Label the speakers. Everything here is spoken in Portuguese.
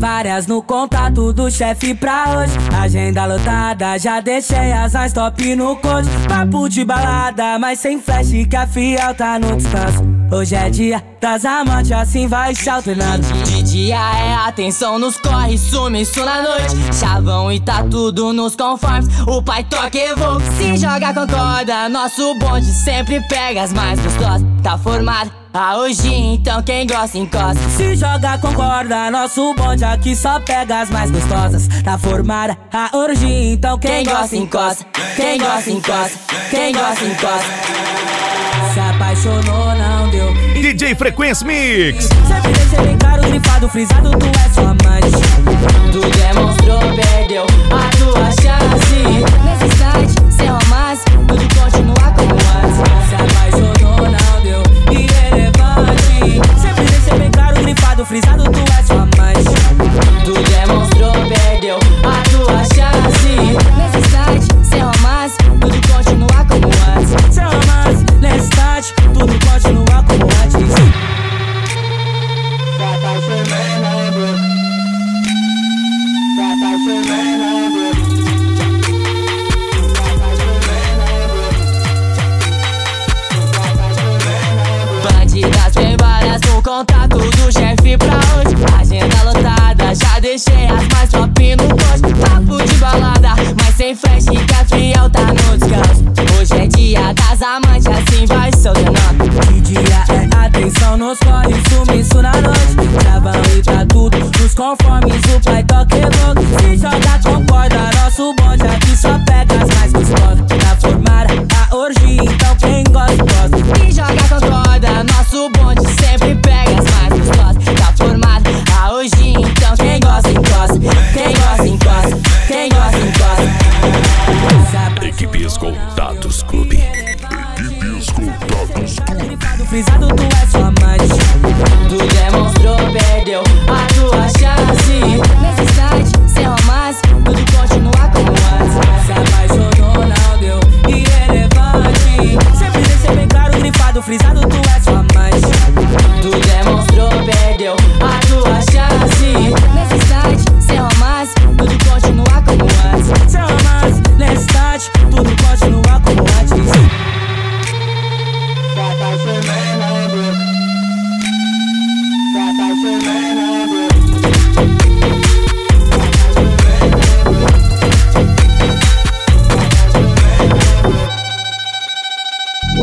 Speaker 1: várias no contato do chefe pra hoje. Agenda lotada, já deixei as mais top no code. Papo de balada, mas sem flash que a fiel tá no descanso. Hoje é dia das amantes, assim vai se alternando.
Speaker 2: De dia é atenção nos corre, sumiço na noite. Chavão e tá tudo nos conformes, o pai toca e voa. Se joga com corda, nosso bonde sempre pega as mais gostosas. Tá formada a orgia, então quem gosta encosta.
Speaker 1: Se joga com corda, nosso bonde aqui só pega as mais gostosas. Tá formada a orgia, então quem gosta encosta.
Speaker 2: Quem gosta encosta, quem gosta encosta.
Speaker 1: Se apaixonou, não deu.
Speaker 3: DJ Frequência Mix.
Speaker 1: Sempre deixei bem claro, grifado, frisado, tu é sua amante.
Speaker 2: Tu demonstrou, perdeu a tua chance. Nesse instante, sem romance, tudo continua como antes.
Speaker 1: Se apaixonou, não deu. Irrelevante. Sempre deixei bem claro, grifado, frisado, tu é sua amante.
Speaker 2: Tu demonstrou, perdeu a tua chance. Nesse instante, sem romance, tudo continua como antes.
Speaker 1: Sem romance, nesse instante, tudo continua como antes.
Speaker 2: Bandidas tem várias no contato do chefe pra hoje. Agenda lotada, já deixei as mais top no post. Papo de balada, mas sem flash que a fiel tá no descanso. Hoje é dia das amantes, assim vai se alternando.
Speaker 1: De dia é atenção nos corre, sumiço na noite. Chavão e tá tudo nos conformes, o pai toca e voa. Se joga com corda, nosso bonde aqui só pega as mais gostosas. Tá formada a orgia, então quem gosta, gosta.
Speaker 2: Se joga com corda, nosso bonde sempre pega as mais gostosas. Tá formada a orgia, então quem gosta encosta. Quem gosta encosta, quem gosta encosta.
Speaker 3: Equipe Escoltados Clube.
Speaker 4: Equipe Escoltados Clube.
Speaker 1: Frisado, tu é sua amante.
Speaker 2: Tu demonstrou, perdeu a tua chance.